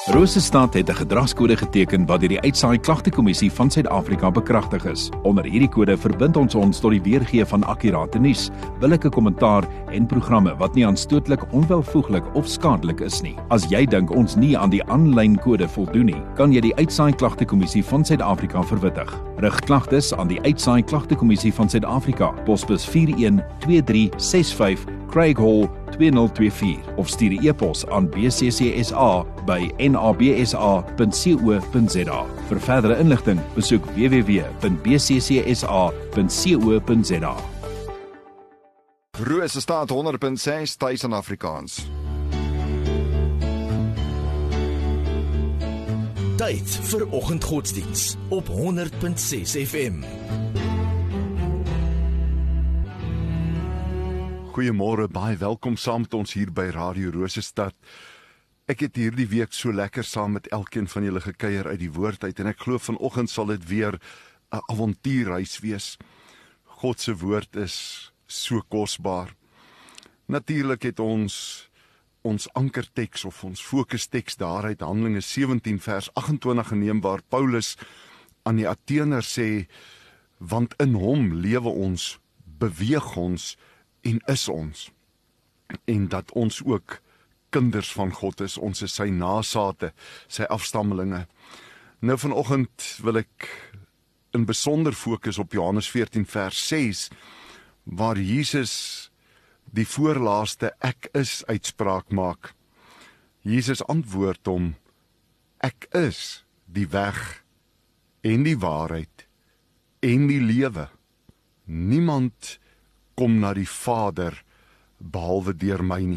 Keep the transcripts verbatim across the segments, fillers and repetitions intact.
Rosestad het 'n gedragskode geteken wat deur die Uitsaai Klagtekommissie van Suid-Afrika bekragtig is. Onder hierdie kode verbind ons ons tot die weergee van akkurate nuus, billike kommentaar en programme wat nie aanstootlik, onwelvoeglik of skadelik is nie. As jy dink ons nie aan die aanlyn kode voldoen nie, kan jy die Uitsaai Klagtekommissie van Suid-Afrika verwittig. Rig klagtes aan die Uitsaai Klagtekommissie van Suid-Afrika, posbus vier een twee drie ses vyf, Craig Hall twee nul twee vier of stuur 'n e-pos aan b c c s a by n a b s a punt co punt z a. Vir verdere inligting, besoek w w w punt b c c s a punt co punt z a. Rosestad honderd punt ses tuis in Afrikaans. Tyd vir oggendgodsdiens op honderd punt ses F M. Goeiemôre, baie welkom saam met ons hier by Radio Rosestad. Ek het hierdie week so lekker saam met elkeen van julle gekuier uit die woord uit en ek glo vanoggend sal dit weer 'n avontuurreis wees. God se woord is so kosbaar. Natuurlik het ons ons ankerteks of ons fokusteks daaruit Handelinge sewentien vers agt en twintig geneem waar Paulus aan die Atheners sê, want in hom lewe ons, beweeg ons en is ons, en dat ons ook kinders van God is, ons is sy nasate, sy afstammelinge. Nou vanoggend wil ek in besonder fokus op Johannes veertien vers ses, waar Jesus die voorlaaste ek is uitspraak maak. Jesus antwoord hom, ek is die weg en die waarheid en die lewe. Niemand kom na die Vader behalwe deur my nie.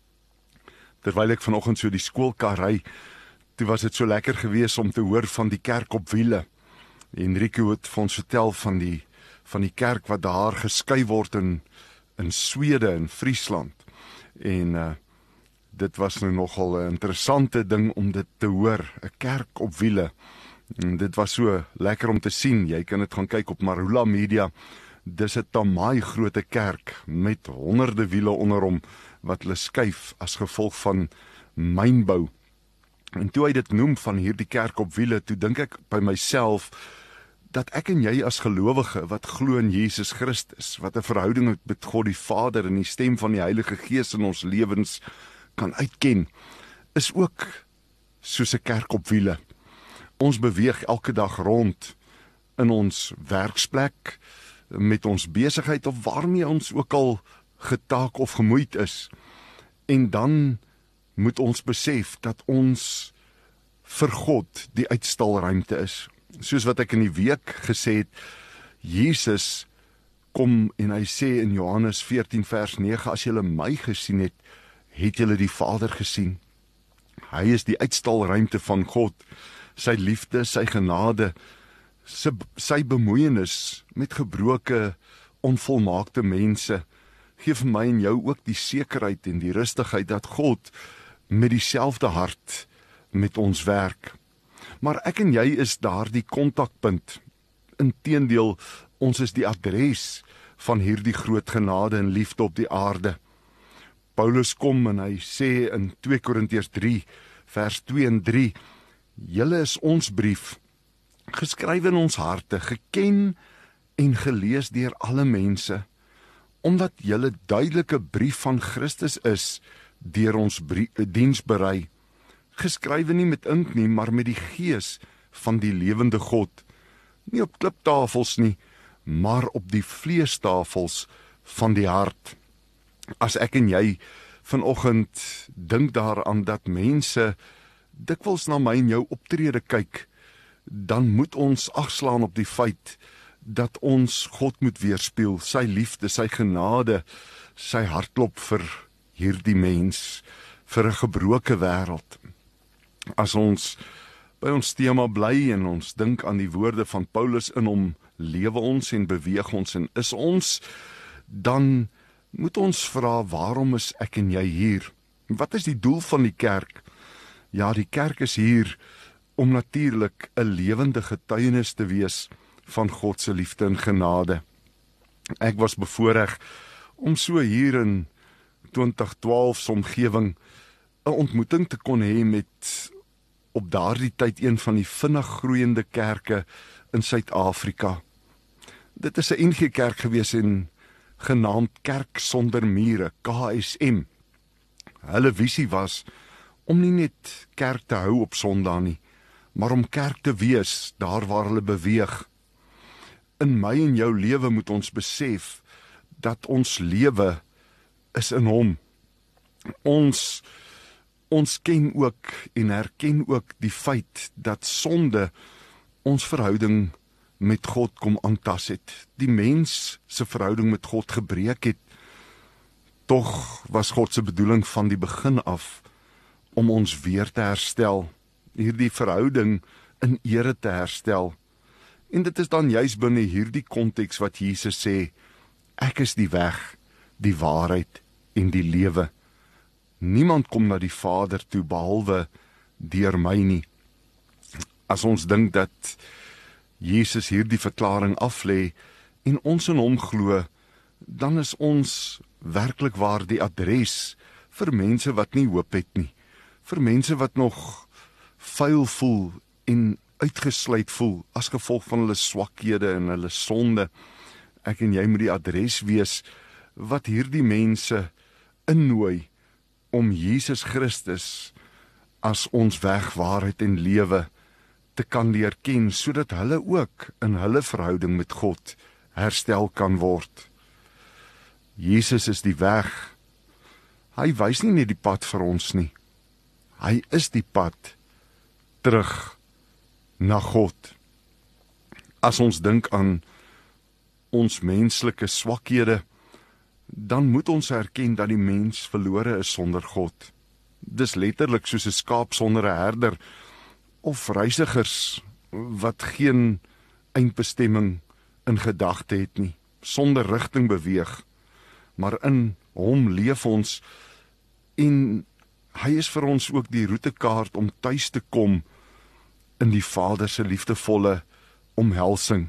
Terwyl ek vanoggend so die skoolkar ry, toe was dit so lekker gewees om te hoor van die kerk op wiele. Enrico het vir ons vertel van die van die kerk wat daar geskei word in in Swede en Friesland. En uh, dit was nou nogal 'n interessante ding om dit te hoor, 'n kerk op wiele. En dit was so lekker om te sien. Jy kan dit gaan kyk op Marula Media. Dis 'n tamaai groote kerk met honderde wiele onder hom wat hulle skuif as gevolg van mynbou. En toe hy dit noem van hierdie kerk op wiele, toe dink ek by myself dat ek en jy as gelowige wat glo in Jesus Christus, wat 'n verhouding het met God die Vader en die stem van die Heilige Gees in ons lewens kan uitken, is ook soos 'n kerk op wiele. Ons beweeg elke dag rond in ons werksplek, met ons besigheid of waarmee ons ook al getaak of gemoeid is. En dan moet ons besef dat ons vir God die uitstalruimte is. Soos wat ek in die week gesê het, Jesus kom en hy sê in Johannes veertien vers nege, as julle my gesien het, het julle die Vader gesien. Hy is die uitstalruimte van God, sy liefde, sy genade, sy, sy bemoeienis met gebroke, onvolmaakte mense, gee vir my en jou ook die sekerheid en die rustigheid dat God met dieselfde hart met ons werk. Maar ek en jy is daar die kontakpunt. Inteendeel, ons is die adres van hierdie groot genade en liefde op die aarde. Paulus kom en hy sê in twee Korintiërs drie vers twee en drie, julle is ons brief, geskryf in ons harte, geken en gelees deur alle mense, omdat julle duidelike brief van Christus is, deur ons diens berei, geskrywe nie met ink nie, maar met die gees van die lewende God, nie op kliptafels nie, maar op die vleestafels van die hart. As ek en jy vanoggend dink daaraan dat mense dikwels na my en jou optrede kyk, dan moet ons agslaan op die feit dat ons God moet weerspieël, sy liefde, sy genade, sy hartklop vir hierdie mens, vir 'n gebroke wêreld. As ons by ons tema bly en ons dink aan die woorde van Paulus, in hom lewe ons en beweeg ons en is ons, dan moet ons vra, waarom is ek en jy hier? Wat is die doel van die kerk? Ja, die kerk is hier om natuurlik 'n lewende getuienis te wees van God se liefde en genade. Ek was bevoorreg om so hier in twintig twaalf se omgewing 'n ontmoeting te kon hê met op daardie tyd een van die vinnig groeiende kerke in Suid-Afrika. Dit is 'n N G Kerk gewees en genaamd Kerk Sonder Mure, K S M. Hulle visie was om nie net kerk te hou op Sondag nie, maar om kerk te wees daar waar hulle beweeg. In my en jou lewe moet ons besef dat ons lewe is in hom. Ons ons ken ook en herken ook die feit dat sonde ons verhouding met God kom aantas het. Die mens se verhouding met God gebreek het. Tog was God se bedoeling van die begin af om ons weer te herstel, hierdie verhouding in ere te herstel. En dit is dan juis binne hierdie konteks wat Jesus sê, ek is die weg, die waarheid en die lewe. Niemand kom na die Vader toe behalwe deur my nie. As ons dink dat Jesus hierdie verklaring aflê en ons in hom glo, dan is ons werklik waar die adres vir mense wat nie hoop het nie, vir mense wat nog vuil voel en uitgesluit voel as gevolg van hulle swakhede en hulle sonde. Ek en jy moet die adres wees wat hierdie mense innooi om Jesus Christus as ons weg, waarheid en lewe te kan leer ken, sodat hulle ook in hulle verhouding met God herstel kan word. Jesus is die weg. Hy wys nie net die pad vir ons nie. Hy is die pad terug na God. As ons dink aan ons menslike swakhede, dan moet ons erken dat die mens verlore is sonder God. Dis letterlik soos 'n skaap sonder 'n herder, of reisigers wat geen eindbestemming in gedagte het nie, sonder rigting beweeg, maar in hom leef ons en hy is vir ons ook die roetekaart om tuis te kom in die Vader se liefdevolle omhelsing.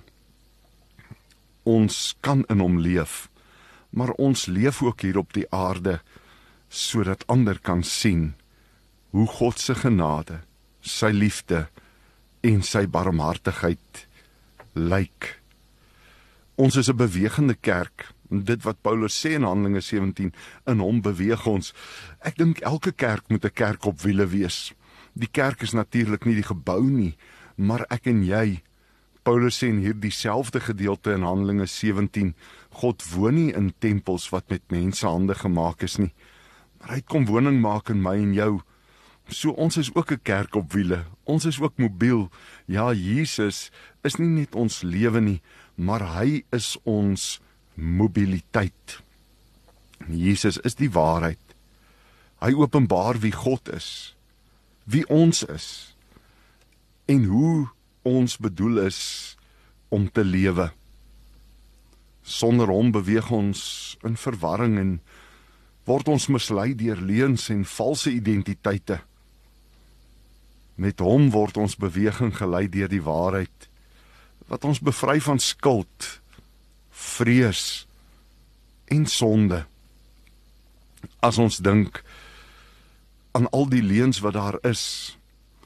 Ons kan in hom leef, maar ons leef ook hier op die aarde sodat ander kan sien hoe God se genade, sy liefde en sy barmhartigheid lyk. Ons is 'n bewegende kerk, en dit wat Paulus sê in Handelinge sewentien, in hom beweeg ons. Ek dink elke kerk moet 'n kerk op wiele wees. Die kerk is natuurlik nie die gebou nie, maar ek en jy, Paulus sê in hierdie selfde gedeelte in Handelinge sewentien, God woon nie in tempels wat met mense hande gemaak is nie, maar hy kom woning maak in my en jou. So ons is ook 'n kerk op wiele, ons is ook mobiel. Ja, Jesus is nie net ons lewe nie, maar hy is ons mobiliteit. Jesus is die waarheid. Hy openbaar wie God is, wie ons is, en hoe ons bedoel is om te lewe. Sonder hom beweeg ons in verwarring en word ons mislei deur leuns en valse identiteite. Met hom word ons beweging gelei deur die waarheid, wat ons bevry van skuld, vrees en sonde. As ons dink aan al die leuns wat daar is,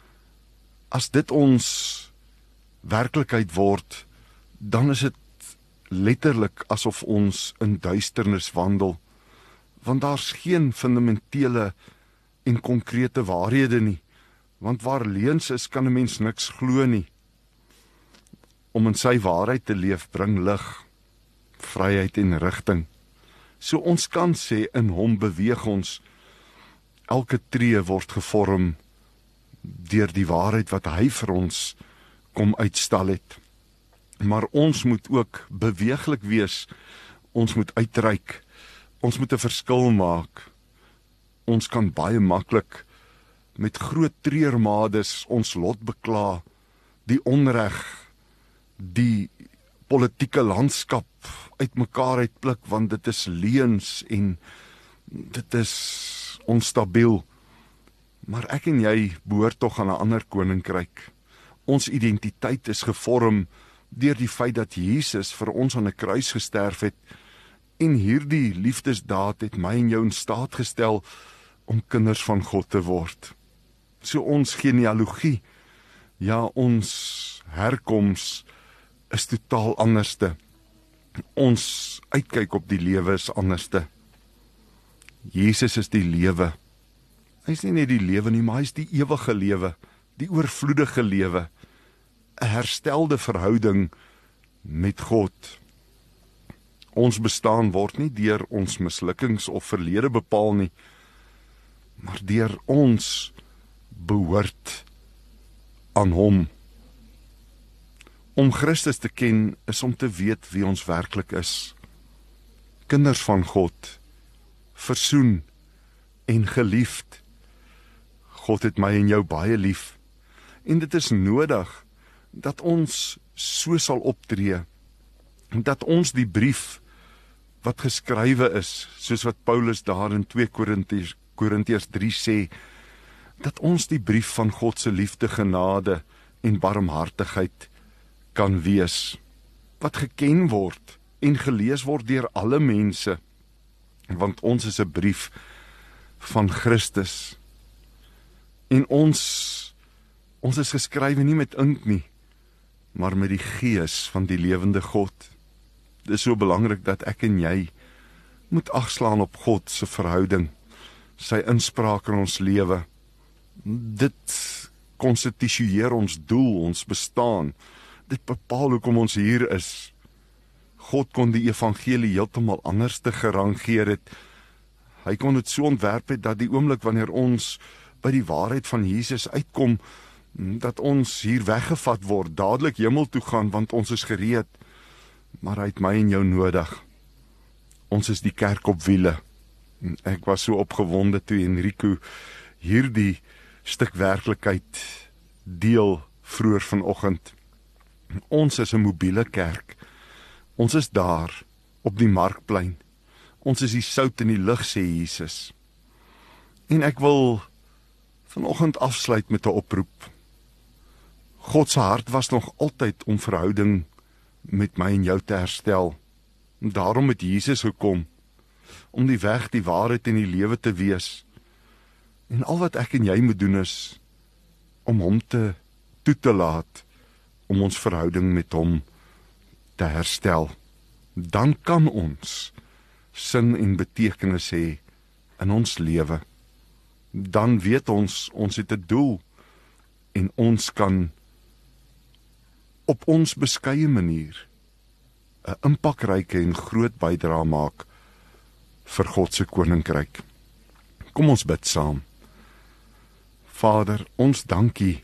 as dit ons werklikheid word, dan is dit letterlik asof ons in duisternis wandel, want daar's geen fundamentele en konkrete waarhede nie, want waar leuns is, kan 'n mens niks glo nie. Om in sy waarheid te leef bring lig, vryheid en rigting. So ons kan sê, in hom beweeg ons. Elke tree word gevorm deur die waarheid wat hy vir ons kom uitstal het. Maar ons moet ook beweeglik wees, ons moet uitreik, ons moet 'n verskil maak. Ons kan baie maklik met groot treurmades ons lot bekla, die onreg, die politieke landskap uitmekaar uitpluk, want dit is leuns en dit is onstabiel. Maar ek en jy behoort tog aan 'n ander koninkryk. Ons identiteit is gevorm deur die feit dat Jesus vir ons aan 'n kruis gesterf het, en hierdie liefdesdaad het my en jou in staat gestel om kinders van God te word. So ons genealogie, ja, ons herkoms is totaal anderste. Ons uitkyk op die lewe is anderste. Jesus is die lewe. Hy is nie net die lewe nie, maar hy is die ewige lewe, die oorvloedige lewe, 'n herstelde verhouding met God. Ons bestaan word nie deur ons mislukkings of verlede bepaal nie, maar deur ons behoort aan hom. Om Christus te ken is om te weet wie ons werklik is. Kinders van God, versoen en geliefd. God het my en jou baie lief, en dit is nodig dat ons so sal optree, dat ons die brief wat geskrywe is, soos wat Paulus daar in twee Korintiërs drie sê, dat ons die brief van God se liefde, genade en barmhartigheid kan wees, wat geken word en gelees word deur alle mense, want ons is 'n brief van Christus. En ons, ons is geskrywe nie met ink nie, maar met die gees van die lewende God. Dit is so belangrik dat ek en jy moet agslaan op God se verhouding, sy inspraak in ons lewe. Dit konstitueer ons doel, ons bestaan. Dit bepaal hoekom ons hier is. God kon die evangelie heeltemal anders te gerangeer het. Hy kon dit so ontwerp het dat die oomblik wanneer ons by die waarheid van Jesus uitkom, dat ons hier weggevat word, dadelik hemel toe gaan, want ons is gereed. Maar hy het my en jou nodig. Ons is die kerk op wiele. Ek was so opgewonde toe Enrico hierdie stuk werklikheid deel vroeër vanoggend. Ons is 'n mobiele kerk. Ons is daar op die markplein. Ons is die sout in die lig, sê Jesus. En ek wil vanoggend afsluit met 'n oproep. God se hart was nog altyd om verhouding met my en jou te herstel. En daarom het Jesus gekom, om die weg, die waarheid en die lewe te wees. En al wat ek en jy moet doen is, om hom te toe te laat, om ons verhouding met hom te herstel. Dan kan ons sin en betekenis hê in ons lewe. Dan weet ons, ons het 'n doel, en ons kan op ons beskeie manier 'n impakryke en groot bydrae maak vir God se koninkryk. Kom ons bid saam. Vader, ons dankie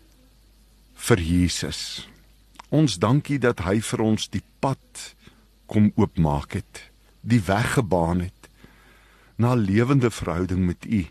vir Jesus. Ons dankie dat hy vir ons die pad kom oopmaak het, die weg gebaan het, na lewende verhouding met U.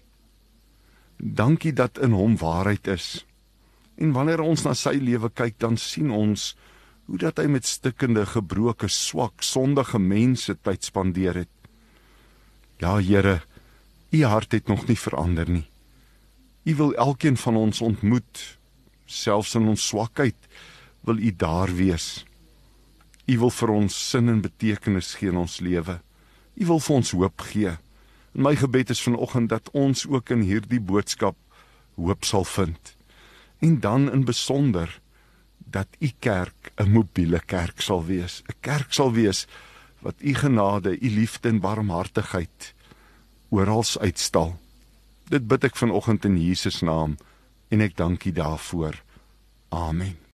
Dankie dat in hom waarheid is. En wanneer ons na sy lewe kyk, dan sien ons hoe dat hy met stikkende, gebroke, swak, sondige mense tyd spandeer het. Ja, Here, U hart het nog nie verander nie. U wil elkeen van ons ontmoet, selfs in ons swakheid wil U daar wees. U wil vir ons sin en betekenis gee in ons lewe. U wil vir ons hoop gee. En my gebed is vanoggend dat ons ook in hierdie boodskap hoop sal vind. En dan in besonder dat U kerk 'n mobiele kerk sal wees. 'n Kerk sal wees wat U genade, U liefde en barmhartigheid oral uitstal. Dit bid ek vanoggend in Jesus naam en ek dank U daarvoor. Amen.